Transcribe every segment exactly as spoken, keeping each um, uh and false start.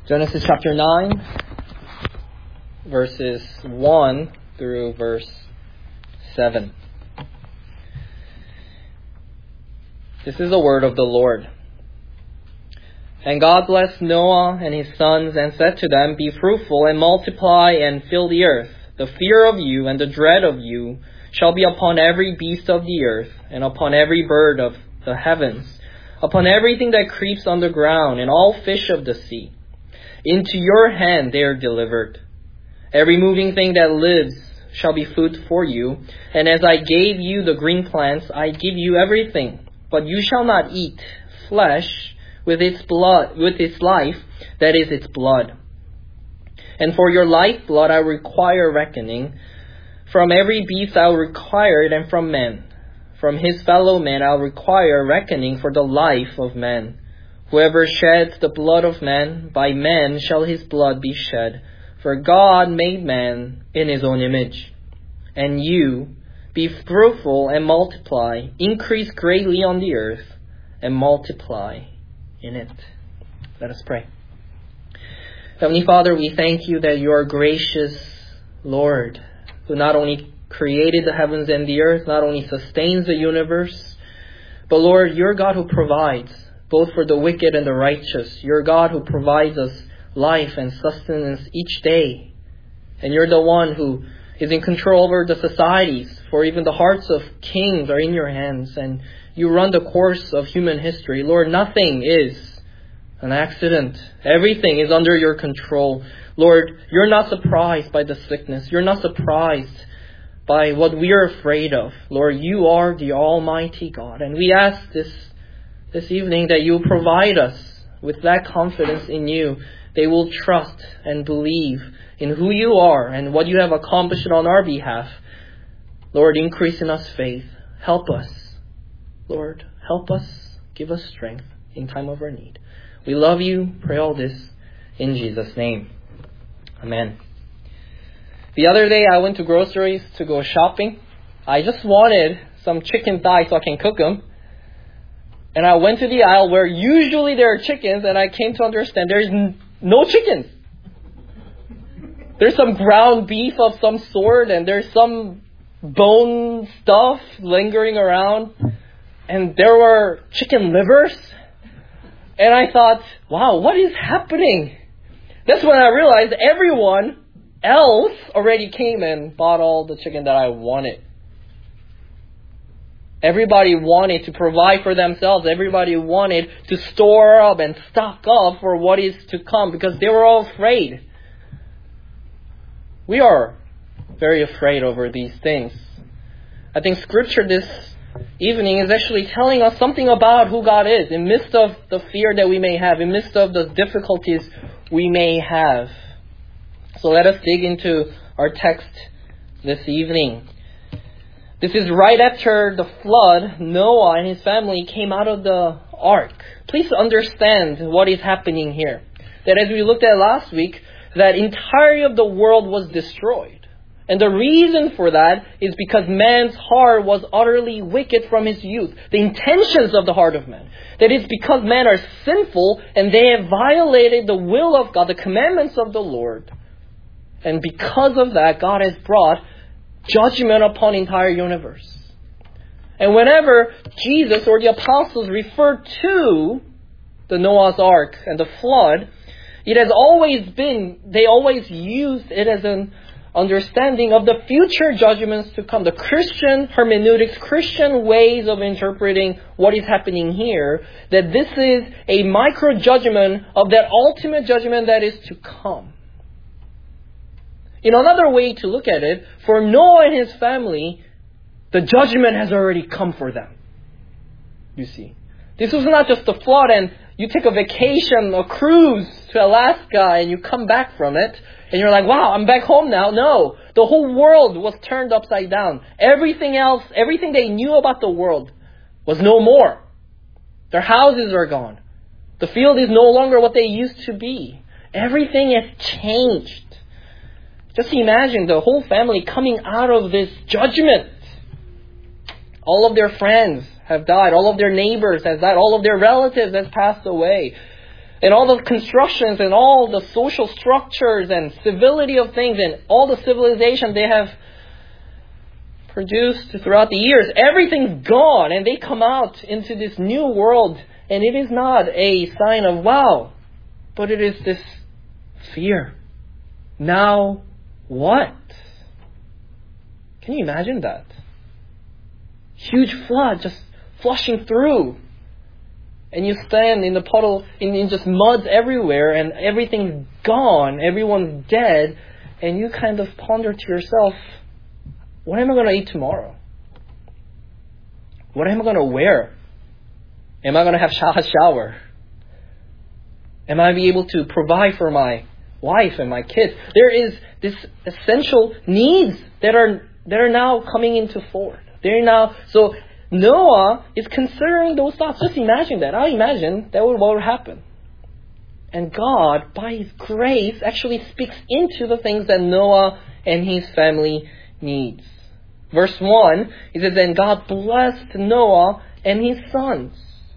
Genesis chapter nine, verses one through verse seven. This is the word of the Lord. And God blessed Noah and his sons and said to them, Be fruitful and multiply and fill the earth. The fear of you and the dread of you shall be upon every beast of the earth and upon every bird of the heavens, upon everything that creeps on the ground and all fish of the sea. Into your hand they are delivered. Every moving thing that lives shall be food for you. And as I gave you the green plants, I give you everything. But you shall not eat flesh with its blood, with its life, that is its blood. And for your lifeblood I require reckoning. From every beast I will require it, and from man. From his fellow man I will require reckoning for the life of man. Whoever sheds the blood of man, by man shall his blood be shed. For God made man in his own image. And you, be fruitful and multiply, increase greatly on the earth, and multiply in it. Let us pray. Heavenly Father, we thank you that you are gracious Lord, who not only created the heavens and the earth, not only sustains the universe, but Lord, you're God who provides, both for the wicked and the righteous. You're God who provides us life and sustenance each day. And you're the one who is in control over the societies, for even the hearts of kings are in your hands, and you run the course of human history. Lord, nothing is an accident. Everything is under your control. Lord, you're not surprised by the sickness. You're not surprised by what we are afraid of. Lord, you are the Almighty God. And we ask this this evening that you provide us with that confidence in you. They will trust and believe in who you are and what you have accomplished on our behalf. Lord, increase in us faith. Help us. Lord, help us. Give us strength in time of our need. We love you. Pray all this in Jesus' name. Amen. The other day I went to groceries to go shopping. I just wanted some chicken thighs so I can cook them. And I went to the aisle where usually there are chickens, and I came to understand there is n- no chickens. There's some ground beef of some sort, and there's some bone stuff lingering around. And there were chicken livers. And I thought, wow, what is happening? That's when I realized everyone else already came and bought all the chicken that I wanted. Everybody wanted to provide for themselves. Everybody wanted to store up and stock up for what is to come because they were all afraid. We are very afraid over these things. I think Scripture this evening is actually telling us something about who God is in midst of the fear that we may have, in midst of the difficulties we may have. So let us dig into our text this evening. This is right after the flood. Noah and his family came out of the ark. Please understand what is happening here. That as we looked at last week, that entirety of the world was destroyed. And the reason for that is because man's heart was utterly wicked from his youth. The intentions of the heart of man. That is because men are sinful and they have violated the will of God, the commandments of the Lord. And because of that, God has brought judgment upon the entire universe. And whenever Jesus or the apostles refer to the Noah's Ark and the flood, it has always been, they always used it as an understanding of the future judgments to come. The Christian hermeneutics, Christian ways of interpreting what is happening here, that this is a micro judgment of that ultimate judgment that is to come. In another way to look at it, for Noah and his family, the judgment has already come for them. You see. This was not just the flood and you take a vacation, a cruise to Alaska and you come back from it and you're like, wow, I'm back home now. No, the whole world was turned upside down. Everything else, everything they knew about the world was no more. Their houses are gone. The field is no longer what they used to be. Everything has changed. Just imagine the whole family coming out of this judgment. All of their friends have died. All of their neighbors have died. All of their relatives have passed away. And all the constructions and all the social structures and civility of things and all the civilization they have produced throughout the years, everything's gone, and they come out into this new world, and it is not a sign of wow, but it is this fear. Now what? Can you imagine that? Huge flood just flushing through, and you stand in the puddle, in, in just muds everywhere, and everything's gone, everyone's dead, and you kind of ponder to yourself, what am I going to eat tomorrow? What am I going to wear? Am I going to have a shower? Am I be able to provide for my wife and my kids? There is this essential needs that are that are now coming into forward. They're now so Noah is considering those thoughts. Just imagine that. I imagine that would what would happen. And God, by His grace, actually speaks into the things that Noah and his family needs. Verse one, it says, "And God blessed Noah and his sons."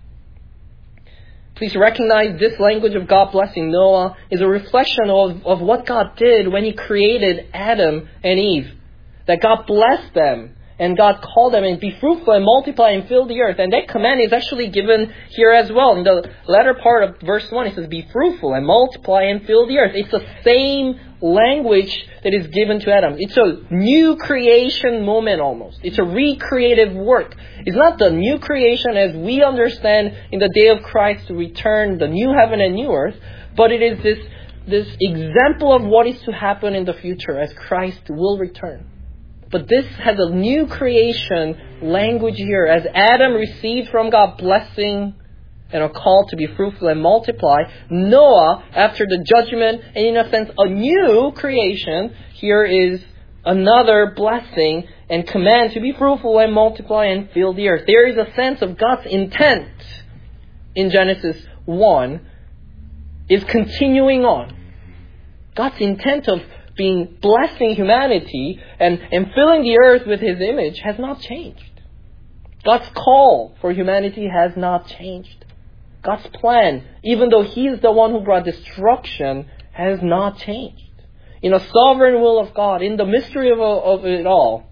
Please recognize this language of God blessing Noah is a reflection of, of what God did when He created Adam and Eve. That God blessed them, and God called them, and be fruitful and multiply and fill the earth. And that command is actually given here as well. In the latter part of verse one, it says, "Be fruitful and multiply and fill the earth." It's the same language that is given to Adam. It's a new creation moment almost. It's a recreative work. It's not the new creation as we understand in the day of Christ to return, the new heaven and new earth, but it is this, this example of what is to happen in the future as Christ will return. But this has a new creation language here. As Adam received from God blessing and a call to be fruitful and multiply, Noah, after the judgment and in a sense a new creation, here is another blessing and command to be fruitful and multiply and fill the earth. There is a sense of God's intent in Genesis one is continuing on. God's intent of being blessing humanity and, and filling the earth with His image has not changed. God's call for humanity has not changed. God's plan, even though He is the one who brought destruction, has not changed. In a sovereign will of God, in the mystery of, of it all,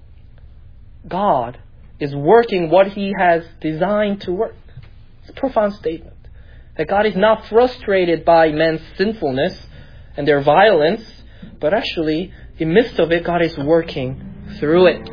God is working what He has designed to work. It's a profound statement. That God is not frustrated by man's sinfulness and their violence, but actually, in the midst of it, God is working through it.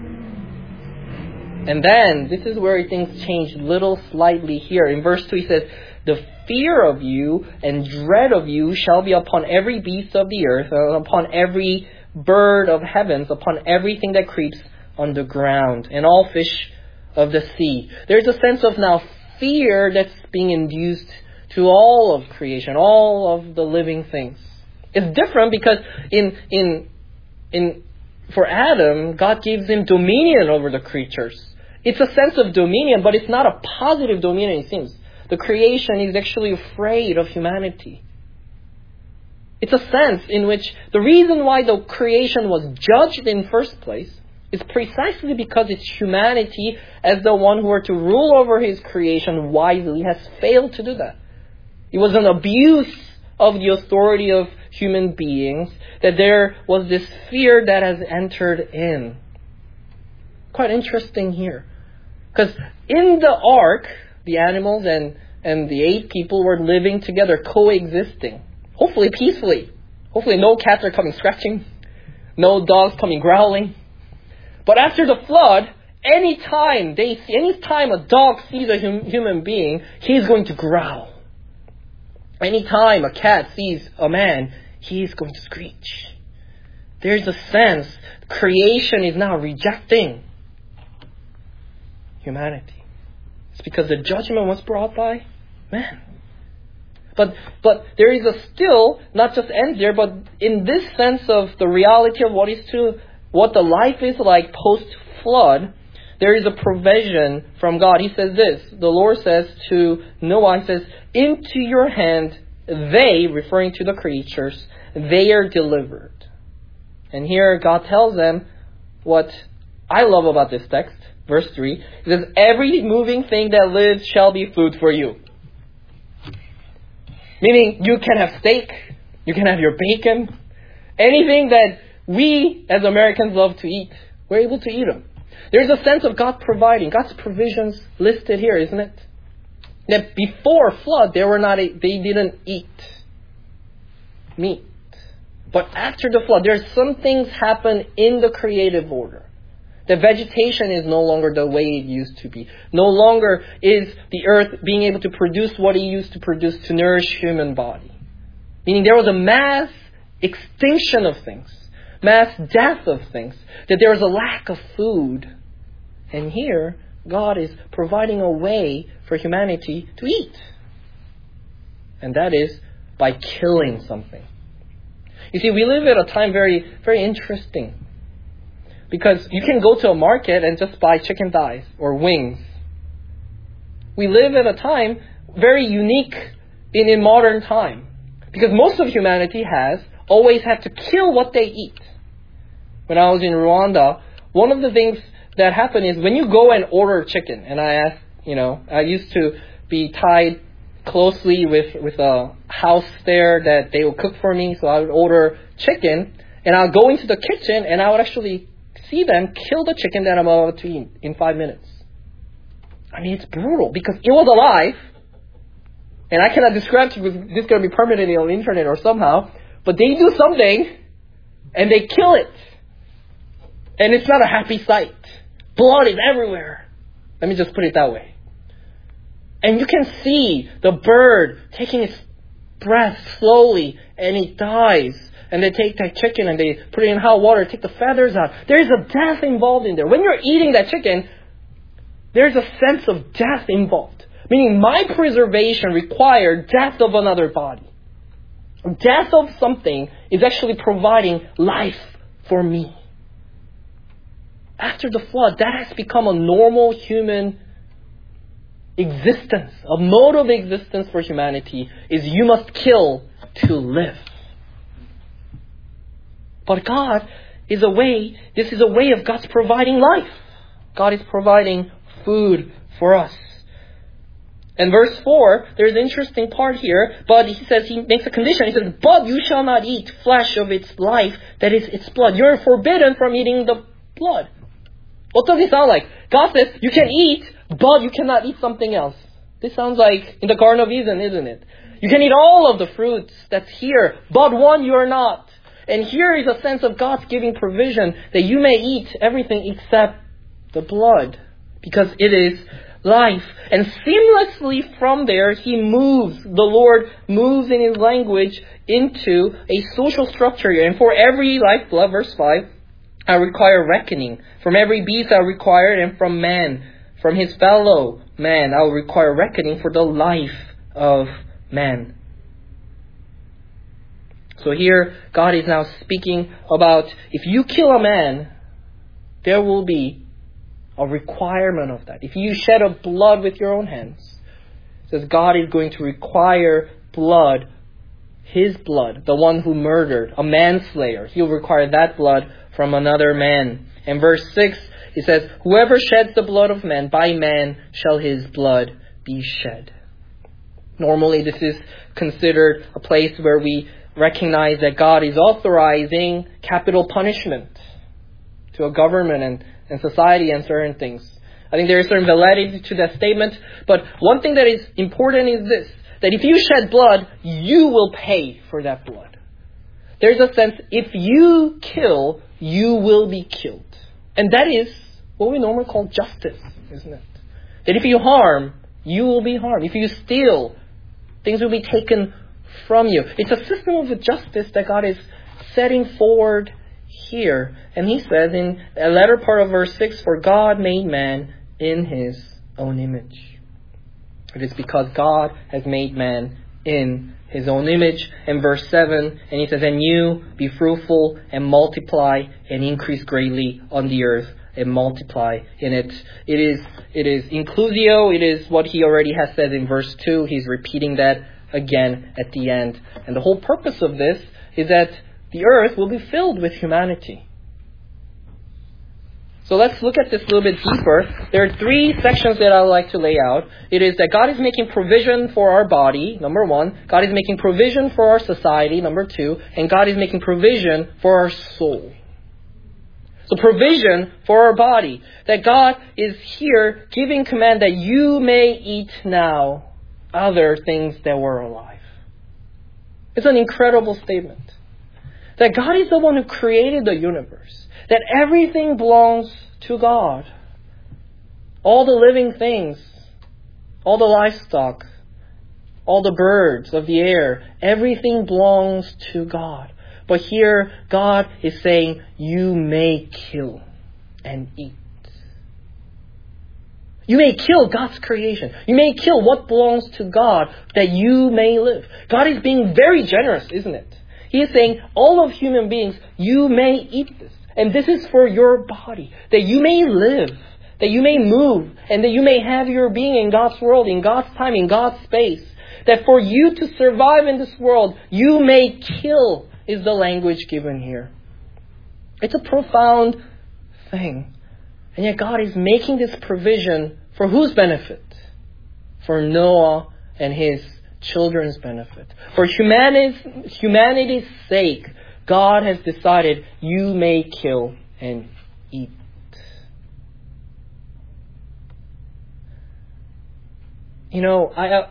And then, this is where things change little slightly here. In verse two, He says, "The fear of you and dread of you shall be upon every beast of the earth, upon every bird of heavens, upon everything that creeps on the ground, and all fish of the sea." There's a sense of now fear that's being induced to all of creation, all of the living things. It's different because in in in for Adam, God gives him dominion over the creatures. It's a sense of dominion, but it's not a positive dominion, it seems. The creation is actually afraid of humanity. It's a sense in which the reason why the creation was judged in the first place is precisely because it's humanity as the one who are to rule over His creation wisely has failed to do that. It was an abuse of the authority of human beings that there was this fear that has entered in. Quite interesting here. Because in the ark, the animals and, and the eight people were living together, coexisting. Hopefully peacefully. Hopefully no cats are coming scratching. No dogs coming growling. But after the flood, any time they see, any time a dog sees a hum, human being, he's going to growl. Any time a cat sees a man, he's going to screech. There's a sense creation is now rejecting humanity. It's because the judgment was brought by man. But but there is a still, not just ends there, but in this sense of the reality of what is to what the life is like post-flood, there is a provision from God. He says this, the Lord says to Noah, He says, "Into your hand they," referring to the creatures, "they are delivered." And here God tells them what I love about this text. Verse three, it says, "Every moving thing that lives shall be food for you." Meaning you can have steak, you can have your bacon, anything that we as Americans love to eat, we're able to eat them. There's a sense of God providing, God's provisions listed here, isn't it? That before flood, they were not, they didn't eat meat. But after the flood, there's some things happen in the creative order. The vegetation is no longer the way it used to be. No longer is the earth being able to produce what it used to produce to nourish human body. Meaning there was a mass extinction of things, mass death of things, that there was a lack of food. And here, God is providing a way for humanity to eat. And that is by killing something. You see, we live at a time very, very interesting. Because you can go to a market and just buy chicken thighs or wings. We live at a time very unique in a modern time. Because most of humanity has always had to kill what they eat. When I was in Rwanda, one of the things that happened is when you go and order chicken, and I asked, you know, I used to be tied closely with, with a house there that they would cook for me, so I would order chicken, and I would go into the kitchen, and I would actually see them kill the chicken that I'm about to eat in five minutes. I mean, it's brutal, because it was alive, and I cannot describe to you because this is going to be permanently on the internet or somehow, but they do something, and they kill it. And it's not a happy sight. Blood is everywhere. Let me just put it that way. And you can see the bird taking its breath slowly, and it dies. And they take that chicken and they put it in hot water, take the feathers out. There's a death involved in there. When you're eating that chicken, there's a sense of death involved. Meaning my preservation required death of another body. Death of something is actually providing life for me. After the flood, that has become a normal human existence. A mode of existence for humanity is you must kill to live. But God is a way, this is a way of God's providing life. God is providing food for us. In verse four, there's an interesting part here, but he says, he makes a condition. He says, but you shall not eat flesh of its life, that is its blood. You're forbidden from eating the blood. What does it sound like? God says, you can eat, but you cannot eat something else. This sounds like in the Garden of Eden, isn't it? You can eat all of the fruits that's here, but one you are not. And here is a sense of God's giving provision that you may eat everything except the blood, because it is life. And seamlessly from there, He moves, the Lord moves in His language into a social structure here. And for every lifeblood, verse five, I require reckoning. From every beast I require, and from man, from his fellow man, I will require reckoning for the life of man. So here, God is now speaking about if you kill a man, there will be a requirement of that. If you shed a blood with your own hands, it says God is going to require blood, His blood, the one who murdered, a manslayer. He'll require that blood from another man. And verse six, He says, whoever sheds the blood of man, by man shall his blood be shed. Normally this is considered a place where we recognize that God is authorizing capital punishment to a government and, and society and certain things. I think there is certain validity to that statement. But one thing that is important is this, that if you shed blood, you will pay for that blood. There's a sense, if you kill, you will be killed. And that is what we normally call justice, isn't it? That if you harm, you will be harmed. If you steal, things will be taken from you. It's a system of justice that God is setting forward here. And He says in the latter part of verse six, for God made man in His own image. It is because God has made man in His own image. In verse seven, and He says, and you be fruitful and multiply and increase greatly on the earth and multiply in it. It is, it is inclusio. It is what He already has said in verse two. He's repeating that again at the end. And the whole purpose of this is that the earth will be filled with humanity. So let's look at this a little bit deeper. There are three sections that I would like to lay out. It is that God is making provision for our body, number one. God is making provision for our society, number two. And God is making provision for our soul. So provision for our body. That God is here giving command that you may eat now other things that were alive. It's an incredible statement. That God is the one who created the universe. That everything belongs to God. All the living things, all the livestock, all the birds of the air, everything belongs to God. But here, God is saying, you may kill and eat. You may kill God's creation. You may kill what belongs to God that you may live. God is being very generous, isn't it? He is saying, all of human beings, you may eat this. And this is for your body, that you may live, that you may move, and that you may have your being in God's world, in God's time, in God's space. That for you to survive in this world, you may kill, is the language given here. It's a profound thing. And yet God is making this provision for whose benefit? For Noah and his children's benefit. For humanity's, humanity's sake, God has decided you may kill and eat. You know, I uh,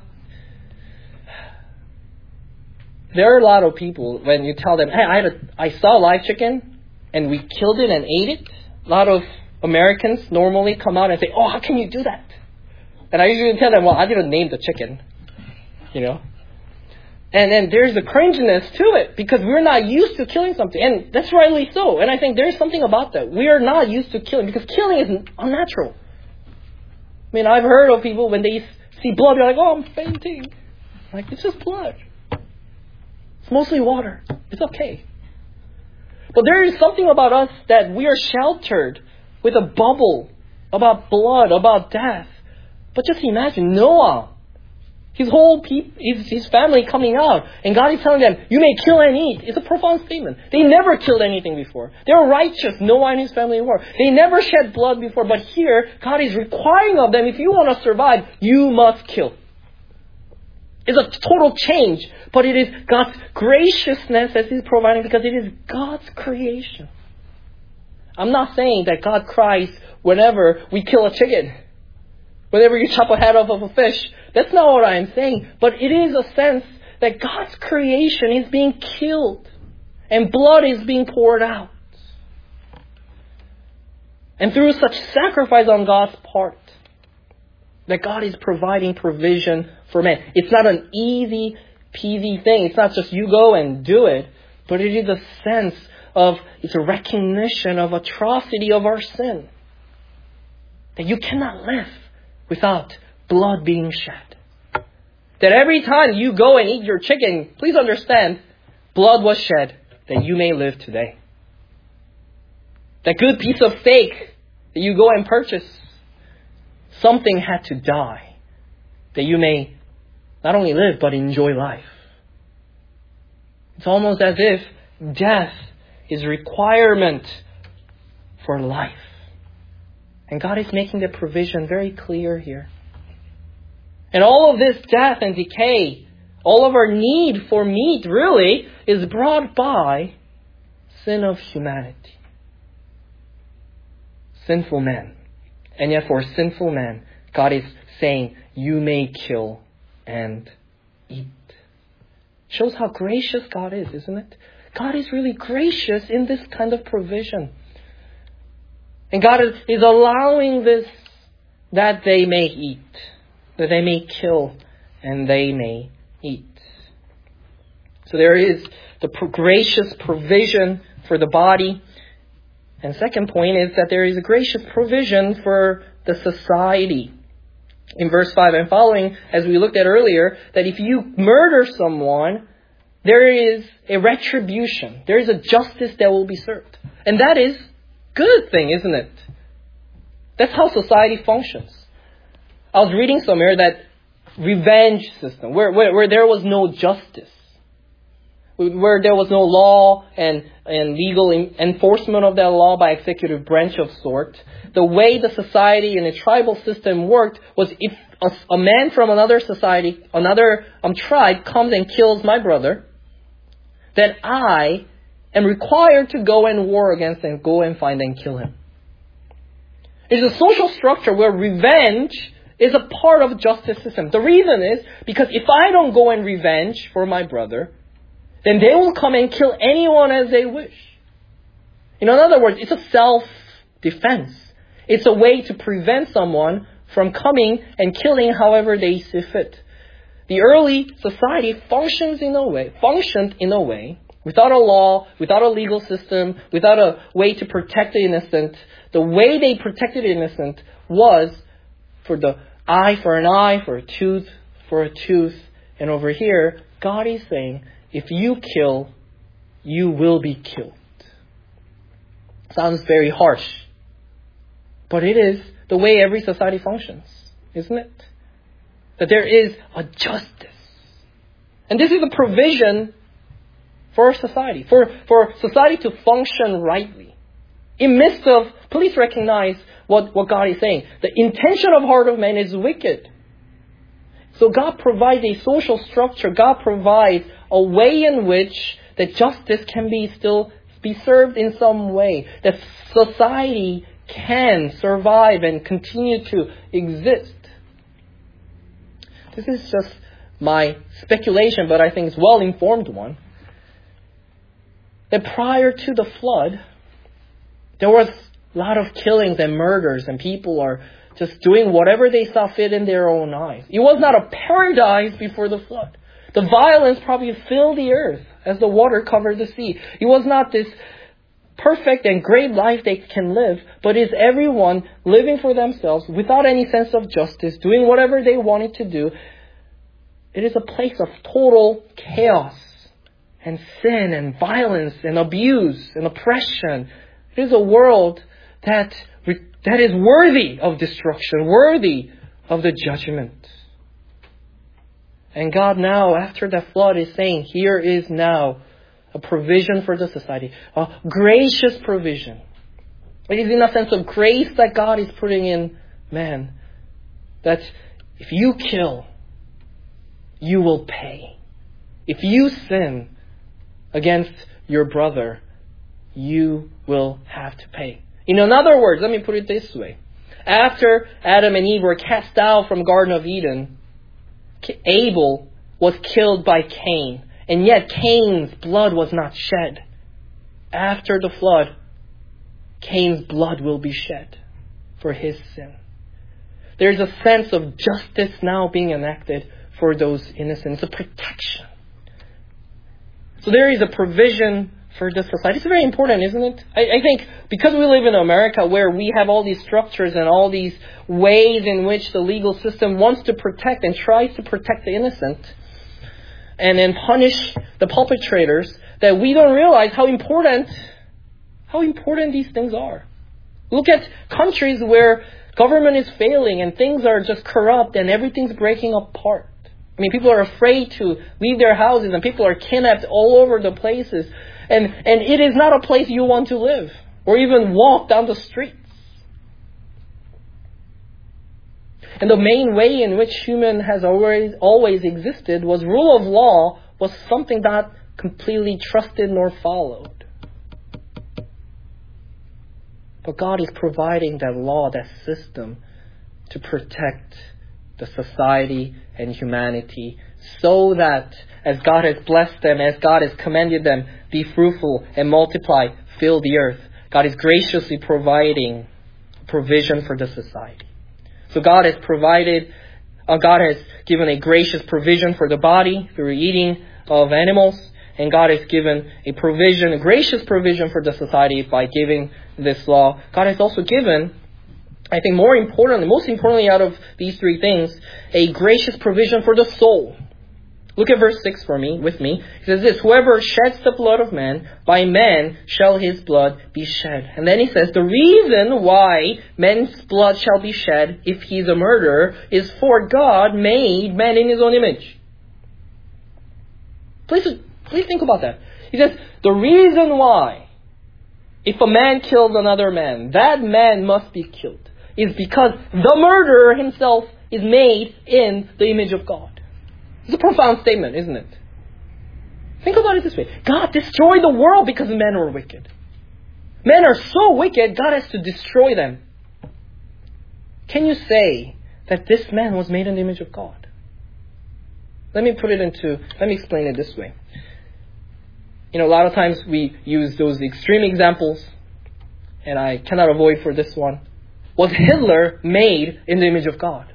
there are a lot of people when you tell them, hey, I, had a, I saw live chicken and we killed it and ate it. A lot of Americans normally come out and say, oh, how can you do that? And I usually tell them, well, I didn't name the chicken. You know? And then there's a cringiness to it because we're not used to killing something. And that's rightly so. And I think there's something about that. We are not used to killing because killing is unnatural. I mean, I've heard of people when they see blood, they're like, oh, I'm fainting. Like, it's just blood. It's mostly water. It's okay. But there is something about us that we are sheltered with a bubble about blood, about death. But just imagine Noah. His whole peop- his, his family coming out. And God is telling them, you may kill and eat. It's a profound statement. They never killed anything before. They were righteous. Noah and his family were. They never shed blood before. But here, God is requiring of them, if you want to survive, you must kill. It's a total change. But it is God's graciousness that He's providing because it is God's creation. I'm not saying that God cries whenever we kill a chicken. Whenever you chop a head off of a fish. That's not what I'm saying. But it is a sense that God's creation is being killed. And blood is being poured out. And through such sacrifice on God's part, that God is providing provision for man. It's not an easy peasy thing. It's not just you go and do it. But it is a sense of, it's a recognition of atrocity of our sin. That you cannot live without blood being shed. That every time you go and eat your chicken, please understand, blood was shed that you may live today. That good piece of steak that you go and purchase, something had to die that you may not only live but enjoy life. It's almost as if death is a requirement for life. And God is making the provision very clear here. And all of this death and decay, all of our need for meat really is brought by sin of humanity. Sinful man. And yet for sinful man, God is saying, you may kill and eat. Shows how gracious God is, isn't it? God is really gracious in this kind of provision. And God is, is allowing this that they may eat. That they may kill and they may eat. So there is the gracious provision for the body. And second point is that there is a gracious provision for the society. In verse five and following, as we looked at earlier, that if you murder someone, there is a retribution. There is a justice that will be served. And that is a good thing, isn't it? That's how society functions. I was reading somewhere that revenge system, where, where, where there was no justice, where there was no law and, and legal enforcement of that law by executive branch of sort. The way the society and the tribal system worked was if a, a man from another society, another um, tribe comes and kills my brother, then I am required to go and war against and go and find and kill him. It's a social structure where revenge is a part of the justice system. The reason is because if I don't go and revenge for my brother, then they will come and kill anyone as they wish. In other words, it's a self-defense. It's a way to prevent someone from coming and killing however they see fit. The early society functions in a way, functioned in a way, without a law, without a legal system, without a way to protect the innocent. The way they protected the innocent was for the eye for an eye, for a tooth for a tooth. And over here, God is saying, if you kill, you will be killed. Sounds very harsh. But it is the way every society functions, isn't it? That there is a justice. And this is a provision for society, for, for society to function rightly. In midst of, please recognize what, what God is saying. The intention of heart of man is wicked. So God provides a social structure. God provides a way in which that justice can be still be served in some way. That society can survive and continue to exist. This is just my speculation, but I think it's a well-informed one. That prior to the flood, there was a lot of killings and murders, and people are just doing whatever they saw fit in their own eyes. It was not a paradise before the flood. The violence probably filled the earth as the water covered the sea. It was not this perfect and great life they can live, but is everyone living for themselves without any sense of justice, doing whatever they wanted to do. It is a place of total chaos and sin and violence and abuse and oppression. It is a world that, that is worthy of destruction, worthy of the judgment. And God now, after the flood, is saying, here is now a provision for the society, a gracious provision. It is in a sense of grace that God is putting in man, that if you kill, you will pay. If you sin against your brother, you will have to pay. In other words, let me put it this way. After Adam and Eve were cast out from Garden of Eden, Abel was killed by Cain. And yet Cain's blood was not shed. After the flood, Cain's blood will be shed for his sin. There's a sense of justice now being enacted for those innocent. It's a protection. So there is a provision for this society. It's very important, isn't it? I, I think because we live in America where we have all these structures and all these ways in which the legal system wants to protect and tries to protect the innocent and then punish the perpetrators, that we don't realize how important, how important these things are. Look at countries where government is failing and things are just corrupt and everything's breaking apart. I mean, people are afraid to leave their houses and people are kidnapped all over the places. And, and it is not a place you want to live or even walk down the streets. And the main way in which human has always, always existed was rule of law was something not completely trusted nor followed. But God is providing that law, that system, to protect the society and humanity, so that as God has blessed them, as God has commanded them, be fruitful and multiply, fill the earth. God is graciously providing provision for the society. So God has provided, uh, God has given a gracious provision for the body through eating of animals, and God has given a provision, a gracious provision for the society by giving this law. God has also given, I think more importantly, most importantly out of these three things, a gracious provision for the soul. Look at verse six for me, with me. It says this, whoever sheds the blood of man, by man shall his blood be shed. And then he says, the reason why man's blood shall be shed, if he is a murderer, is for God made man in his own image. Please Please think about that. He says, the reason why, if a man kills another man, that man must be killed, is because the murderer himself is made in the image of God. It's a profound statement, isn't it? Think about it this way. God destroyed the world because men were wicked. Men are so wicked, God has to destroy them. Can you say that this man was made in the image of God? Let me put it into, let me explain it this way. You know, a lot of times we use those extreme examples, and I cannot avoid for this one. Was Hitler made in the image of God?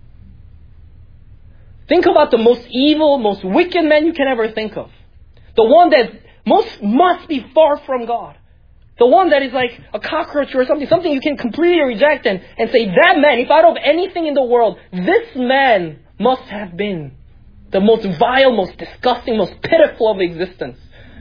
Think about the most evil, most wicked man you can ever think of. The one that most must be far from God. The one that is like a cockroach or something, something you can completely reject and, and say, that man, if out of anything in the world, this man must have been the most vile, most disgusting, most pitiful of existence.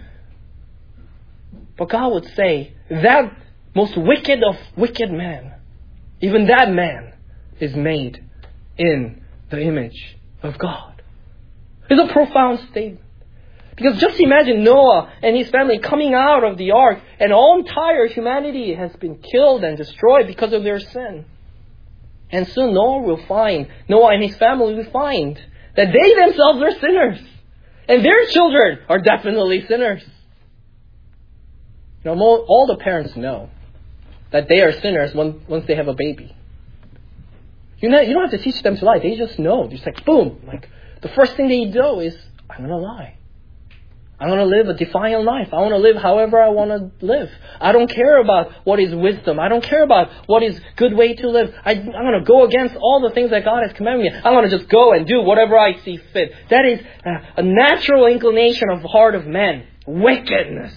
But God would say, that most wicked of wicked man, even that man is made in the image of God. It's a profound statement. Because just imagine Noah and his family coming out of the ark, and all entire humanity has been killed and destroyed because of their sin. And soon Noah will find, Noah and his family will find that they themselves are sinners. And their children are definitely sinners. You know, all the parents know that they are sinners when, once they have a baby. You know, you don't have to teach them to lie. They just know. Just like, boom. Like, the first thing they do is, I'm going to lie. I want to live a defiant life. I want to live however I want to live. I don't care about what is wisdom. I don't care about what is good way to live. I, I'm going to go against all the things that God has commanded me. I'm going to just go and do whatever I see fit. That is a, a natural inclination of the heart of man. Wickedness.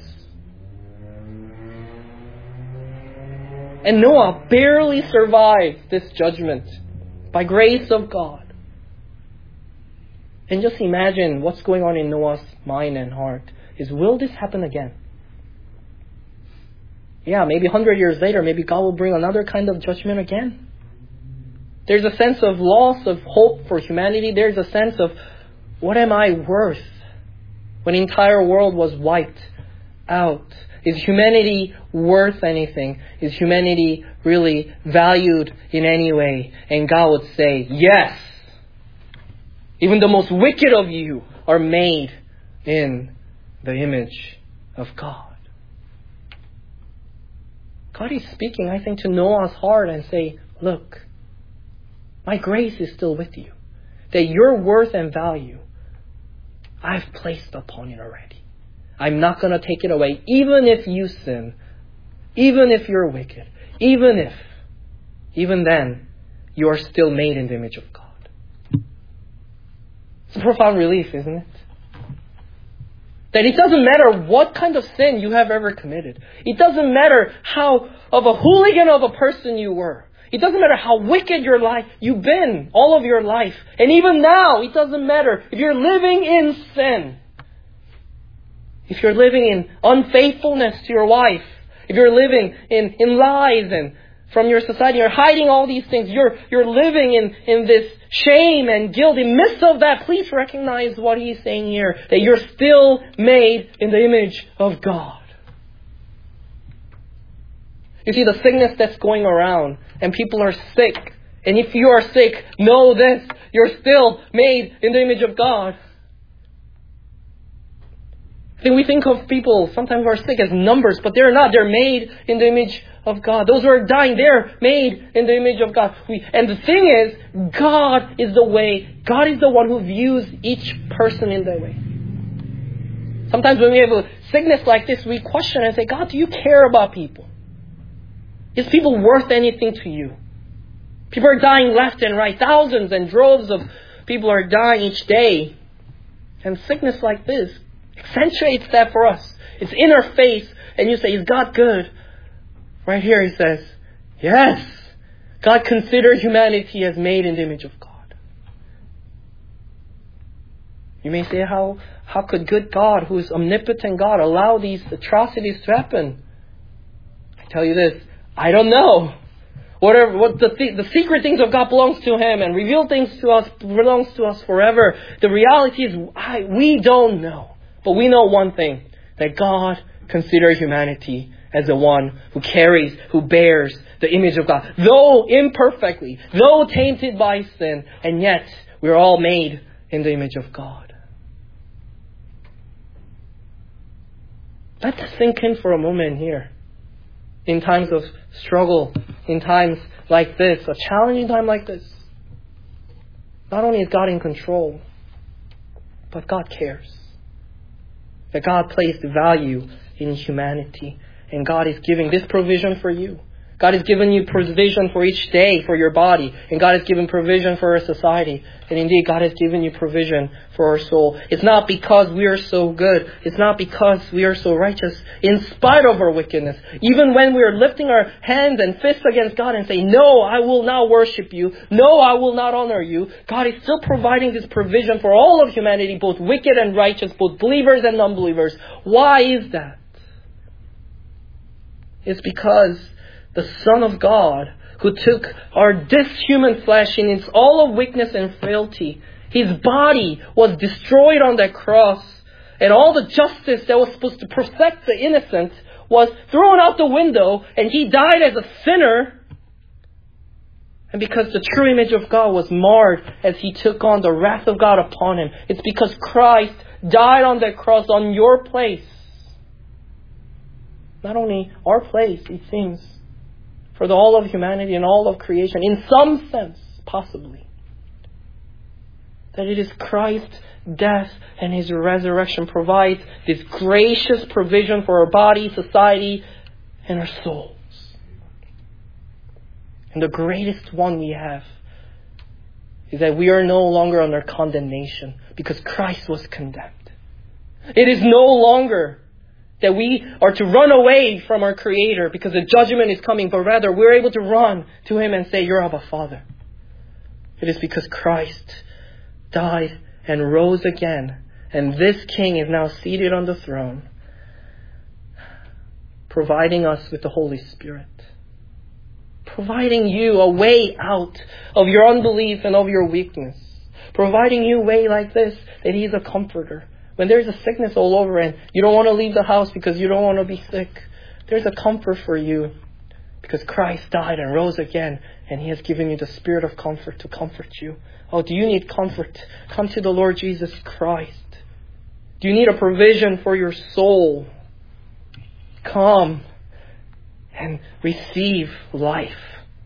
And Noah barely survived this judgment by grace of God. And just imagine what's going on in Noah's mind and heart. Is, will this happen again? Yeah, maybe a hundred years later, maybe God will bring another kind of judgment again. There's a sense of loss of hope for humanity. There's a sense of, what am I worth when the entire world was wiped out? Is humanity worth anything? Is humanity really valued in any way? And God would say, yes. Even the most wicked of you are made in the image of God. God is speaking, I think, to Noah's heart and say, look, my grace is still with you. That your worth and value, I've placed upon it already. I'm not going to take it away, even if you sin, even if you're wicked, even if, even then, you are still made in the image of God. It's a profound relief, isn't it? That it doesn't matter what kind of sin you have ever committed. It doesn't matter how of a hooligan of a person you were. It doesn't matter how wicked your life you've been all of your life. And even now, it doesn't matter if you're living in sin. If you're living in unfaithfulness to your wife. If you're living in, in lies and from your society, you're hiding all these things. You're, you're living in, in this shame and guilt. In the midst of that, please recognize what he's saying here. That you're still made in the image of God. You see the sickness that's going around and people are sick. And if you are sick, know this. You're still made in the image of God. I think we think of people sometimes who are sick as numbers, but they're not. They're made in the image of God. Those who are dying, they're made in the image of God. We, and the thing is, God is the way. God is the one who views each person in that way. Sometimes when we have a sickness like this, we question and say, God, do you care about people? Is people worth anything to you? People are dying left and right. Thousands and droves of people are dying each day. And sickness like this accentuates that for us. It's in our face. And you say, is God good? Right here he says, yes. God considers humanity as made in the image of God. You may say, how, how could good God, who is omnipotent God, allow these atrocities to happen? I tell you this, I don't know. Whatever, what the, the secret things of God belongs to Him, and revealed things to us belongs to us forever. The reality is, I, we don't know. But we know one thing, that God considers humanity as the one who carries, who bears the image of God. Though imperfectly, though tainted by sin, and yet we're all made in the image of God. Let that sink in for a moment here. In times of struggle, in times like this, a challenging time like this, not only is God in control, but God cares. That God placed value in humanity. And God is giving this provision for you. God has given you provision for each day for your body. And God has given provision for our society. And indeed, God has given you provision for our soul. It's not because we are so good. It's not because we are so righteous in spite of our wickedness. Even when we are lifting our hands and fists against God and saying, no, I will not worship you. No, I will not honor you. God is still providing this provision for all of humanity, both wicked and righteous, both believers and unbelievers. Why is that? It's because the Son of God, who took our this human flesh in its all of weakness and frailty, His body was destroyed on that cross. And all the justice that was supposed to protect the innocent was thrown out the window. And He died as a sinner. And because the true image of God was marred as He took on the wrath of God upon Him. It's because Christ died on that cross on your place. Not only our place, it seems, for the all of humanity and all of creation, in some sense, possibly. That it is Christ's death and His resurrection provides this gracious provision for our body, society, and our souls. And the greatest one we have is that we are no longer under condemnation because Christ was condemned. It is no longer that we are to run away from our Creator because the judgment is coming, but rather we're able to run to Him and say, you're Abba Father. It is because Christ died and rose again, and this King is now seated on the throne, providing us with the Holy Spirit, providing you a way out of your unbelief and of your weakness, providing you a way like this, that He is a comforter. When there's a sickness all over and you don't want to leave the house because you don't want to be sick, there's a comfort for you because Christ died and rose again and He has given you the spirit of comfort to comfort you. Oh, do you need comfort? Come to the Lord Jesus Christ. Do you need a provision for your soul? Come and receive life.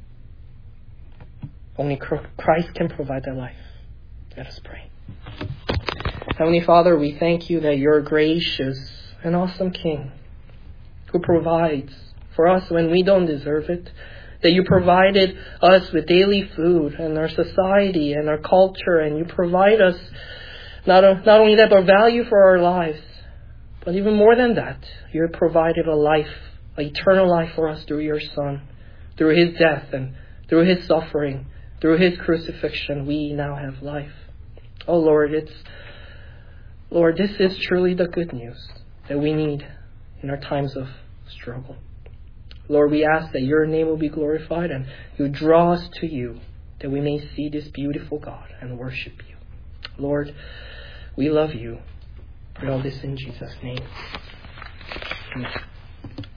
Only Christ can provide that life. Let us pray. Heavenly Father, we thank You that You're a gracious and awesome King who provides for us when we don't deserve it. That You provided us with daily food and our society and our culture, and You provide us not, a, not only that, but value for our lives. But even more than that, You provided a life, an eternal life for us through Your Son. Through His death and through His suffering, through His crucifixion, we now have life. Oh Lord, it's Lord, this is truly the good news that we need in our times of struggle. Lord, we ask that Your name will be glorified and You draw us to You, that we may see this beautiful God and worship You. Lord, we love You. Pray all this in Jesus' name. Amen.